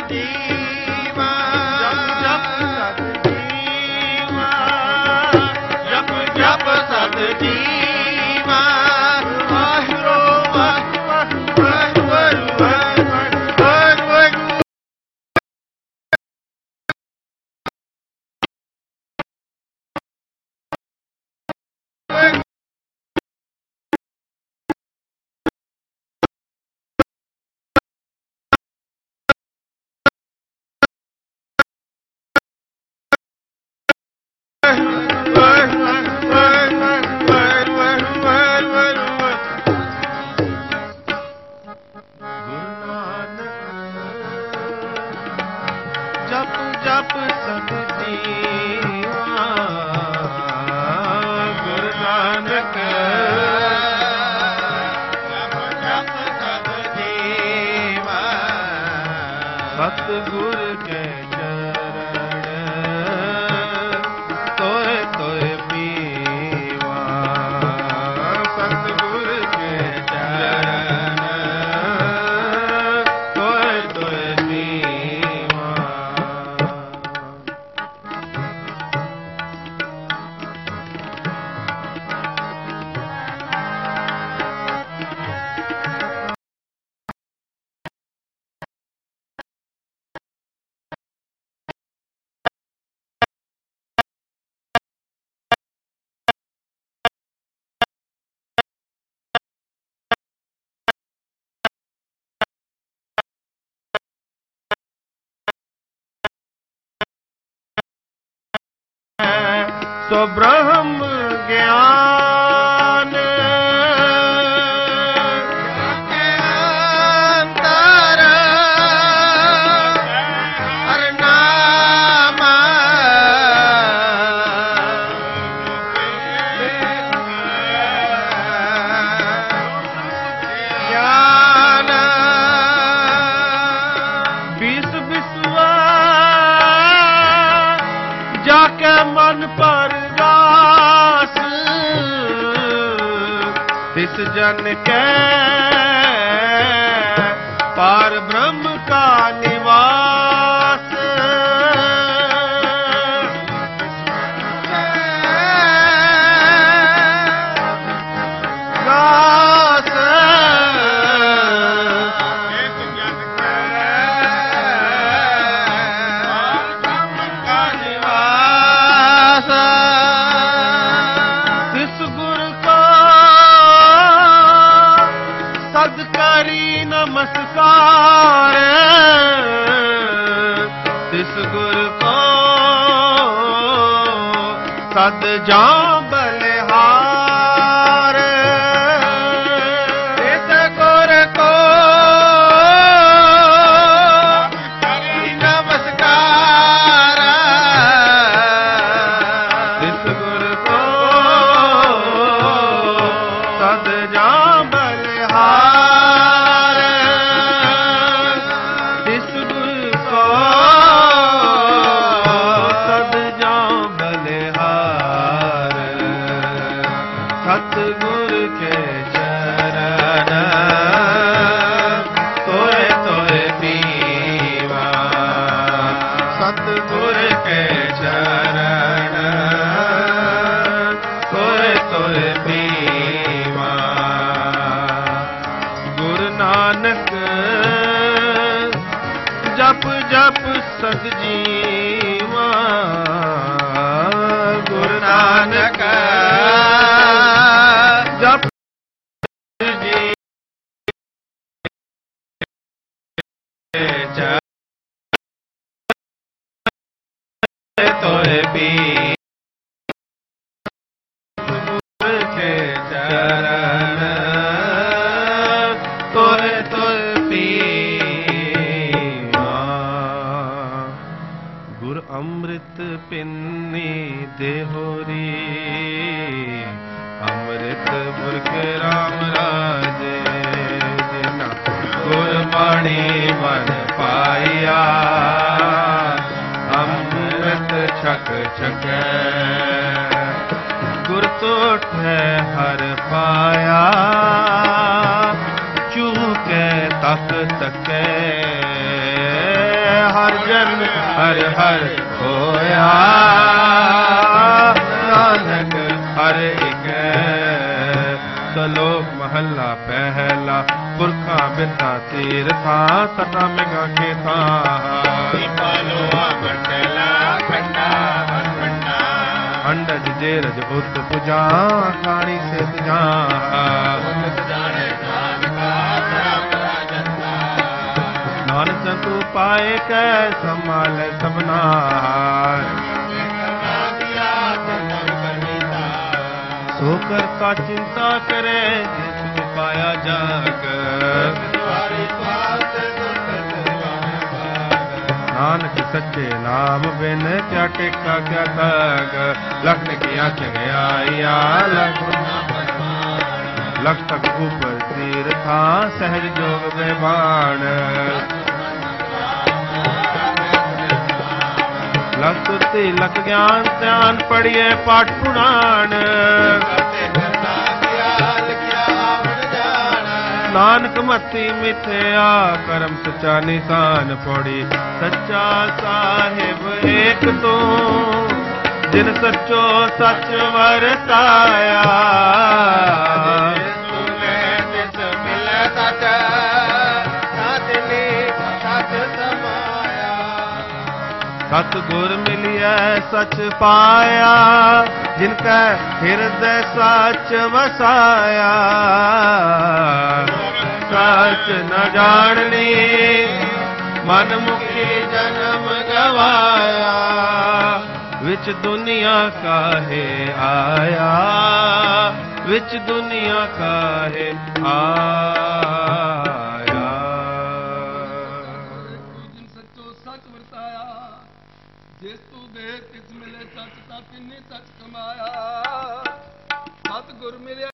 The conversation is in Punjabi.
ਜੀਵਾ ਜਪ ਜਪ ਸਤ ਜੀਵਾ ਵਾਹਿਗੁਰੂ ਵਾਹਿਗੁਰੂ ਵਾਹਿਗੁਰੂ ਜਪ ਜਪ ਸਤ ਜੀਵਾ ਗੁਰੂ ਨਾਨਕ ਜਪ ਜਪ ਸਤ ਜੀਵਾ ਸਤਿਗੁਰ ਕੇ ਚਰਨ ਤੋਏ ਤੋਏ ਪੀਵਾ ਸਤਿਗੁਰ ਕੇ ਚਰਨ ਤੋਏ ਤੋਏ ਪੀਵਾ ਸੋ ਬ੍ਰਹਮ ਗਿਆਨ ਅੰਤਰ ਹਰਨਾਮ ਗਿਆਨ ਬਿਸ ਬਿਸਵਾ ਜਾ ਕੇ ਮਨ ਪਰਗਾਸ ਤਿਸ ਜਨ ਕੈ ਪਾਰ ਬ੍ਰਹਮ ਕਾ ਨਿਵਾਸ ਦਾਸ ਤਿਸ ਗੁਰ ਕਾ ਸਦ ਕਰੀ ਨਮਸਕਾਰ ਤਿਸ ਗੁਰ ਕੋ ਸਦ ਜਾਂ ਬਲਿਹਾਰ ਤਿਸ ਗੁਰ ਕੋ ਕਰੀ ਨਮਸਕਾਰ ਤਿਸ ਗੁਰ ਕੋ ਸਦ ਜਾਂ ਬਲਿਹਾਰ ਤਿਸ ਗੁਰ ਕੋ ਸਦ ਜਾਂ ਬਲਿਹਾਰ ਸਤਿਗੁਰ ਕੇ ਚਰਨ ਤੋਏ ਤੋਏ ਪੀਵਾ ਸਤਿਗੁਰ ਕੇ ਚਰਨ ਤੋਏ ਤੋਏ ਪੀਵਾ ਗੁਰੂ ਨਾਨਕ ਜਪ ਜਪ ਸਤ ਜੀਵਾ ਗੁਰੂ ਨਾਨਕ ਜਪ ਜੀ ਤੋਏ ਪੀ ਕੇ ਚਰਨ ਤੋਏ ਤੋਏ ਪੀਵਾ ਗੁਰ ਅੰਮ੍ਰਿਤ ਪਿੰਨੀ ਦੇਹੋਰੀ ਅੰਮ੍ਰਿਤ ਮੁਰਖ ਰਾਮ ਰਾਜੇ ਜਿਨਾ ਗੁਰ ਬਾਣੀ ਮਨ ਪਾਇਆ ਅੰਮ੍ਰਿਤ ਛਕ ਛਕੈ ਗੁਰ ਤੋਠੈ ਹਰ ਪਾਇਆ ਚੂਕੈ ਤਕ ਤਕੈ ਹਰ ਜਨ ਹਰ ਹਰ ਹੋਇਆ ਨਾਨਕ ਹਰ ਇੱਕ ਸ਼ਲੋਕ ਮਹੱਲਾ ਪਹਿਲਾ ਪੁਰਖਾਂ ਬਿਰਥਾ ਤੀਰਥਾਂ ਸਤਾ ਮਿਗਾ ਖੇਤਾਂ ਪਾਲੋਆ ਮੰਡਲਾ ਖੰਡਾ ਵਰਵੰਡਾ ਅੰਡਜ ਜੇਰਜ ਉਤ ਪੁਜਾ ਖਾਣੀ ਸੇ ਤੁਜਾ ਜਾਣੇ ਨਾਨਕਾ ਧਰਮ ਰਾਜੰਦਾ ਨਾਨਕ ਸੰਤੂ ਪਾਏ ਕੈ ਸੰਭਾਲੇ ਸਭਨਾ ਸੋ ਕਰਤਾ ਚਿੰਤਾ ਕਰੇ ਜਿਸ ਪਾਇਆ ਜਾਗ ਨਾਨਕ ਸੱਚੇ ਨਾਮ ਬਿਨ ਕਿਆ ਟੇਕਾ ਕਿਆ ਤਾਗ ਲਖਨ ਕੀਆ ਚੰਗਿਆਈਆ ਲਖ ਤੱਕ ਉਪਰ ਤੀਰਥਾਂ ਸਹਿਜ ਜੋਗ ਵਿਭਾਣ ਲਖ ਤੁਤੀ ਲਖ ਗਿਆਨ ਧਿਆਨ ਪੜੀਏ ਪਾਠ ਪੁਰਾਣ ਨਾਨਕ ਮਤੀ ਮਿਥਿਆ ਕਰਮ ਸਚਾ ਨਿਸ਼ਾਨ ਪੜੀ ਸੱਚਾ ਸਾਹਿਬ ਏਕ ਤੂੰ ਜਿਨ ਸੱਚੋ ਸੱਚ ਵਰਤਾਇਆ ਸਤ ਗੁਰ ਮਿਲਿਆ ਸਚ ਪਾਇਆ ਜਿਨ ਕੈ ਹਿਰਦੈ ਸਚ ਵਸਾਇਆ ਸਚ ਨ ਜਾਣਨੀ ਮਨ ਮੁਖੀ ਜਨਮ ਗਵਾਇਆ ਵਿੱਚ ਦੁਨੀਆ ਕਾਹੇ ਆਇਆ ਵਿੱਚ ਦੁਨੀਆ ਕਾਹੇ ਆਇਆ ਜਿਸ ਤੂੰ ਗਏ ਤਿਸ ਮਿਲੇ ਸੱਚ ਤਾਂ ਤਿੰਨੇ ਸੱਚ ਕਮਾਇਆ ਸਤਿਗੁਰ ਮਿਲਿਆ